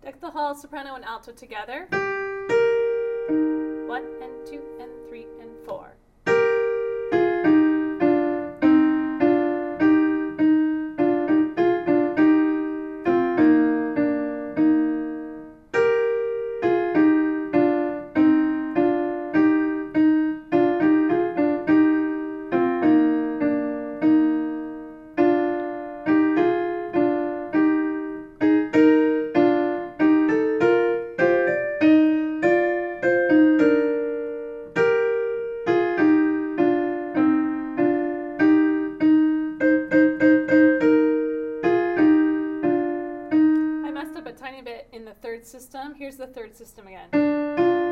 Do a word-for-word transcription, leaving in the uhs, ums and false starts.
Dectaphal, soprano, and alto together. One and two and three and four. A tiny bit in the third system. Here's the third system again.